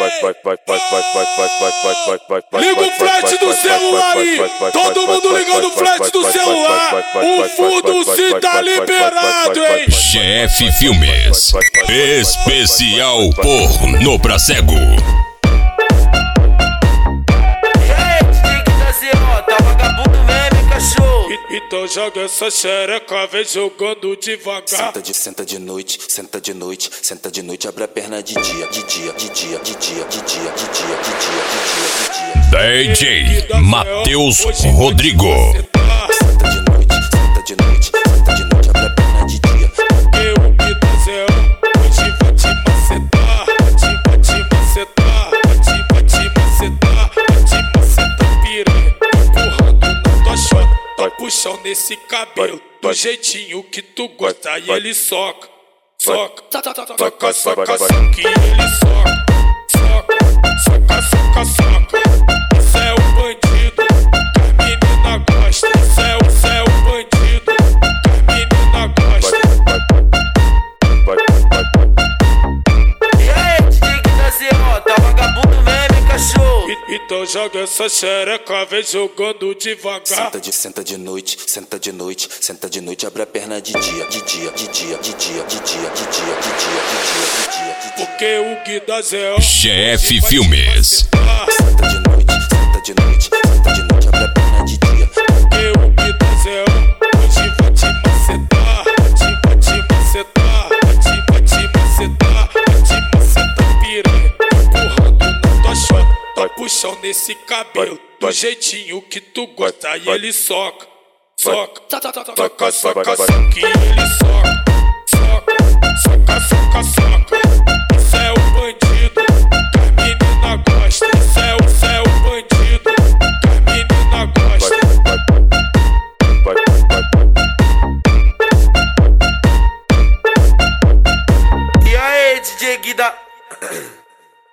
Liga o flat do celular aí, todo mundo ligando o flat do celular. O fundo se tá liberado, hein? GF Filmes, especial pornô pra cego. Então joga essa xereca, vem jogando devagar. Senta de noite, senta de noite, senta de noite, abre a perna de dia, de dia, de dia, de dia, de dia, de dia, de dia, de dia, de dia. DJ Matheus Rodrigo. Senta de noite, senta de noite, senta de noite, abre a perna de dia. Eu que tá zero, hoje vai te macetar, vai te macetar, vai te macetar, vai te macetar, piranha, empurrando na tua chota. Tá puxão nesse cabelo, do jeitinho que tu gosta, e ele soca, soca, soca, soca, soca, que ele soca, soca, soca, soca, soca. Isso é o bandido, que a menina gosta. Isso é o bandido, que a menina gosta. E aí, DJ da Zero, tá vagabundo mesmo, cachorro? Então joga essa xereca, vem jogando devagar. Senta de noite, senta de noite, senta de noite, abre a perna de dia, de dia, de dia, de dia, de dia, de dia, de dia, de dia, de dia. Porque o Guida Zé GF Filmes. Senta de noite, senta de noite, senta de noite, abre a perna de dia. Porque o Guida Zé hoje vai te macetar, vai te macetar, vai te macetar, vai te macetar, piranha, empurrando na tua chota. Tá puxão nesse cabelo, do jeitinho que tu gosta, e ele soca, soca, soca, soca, soca, que ele soca, soca, soca, soca, soca. Isso é o bandido, que a menina gosta. Isso é o bandido, que a menina gosta. E aí, DJ Guida?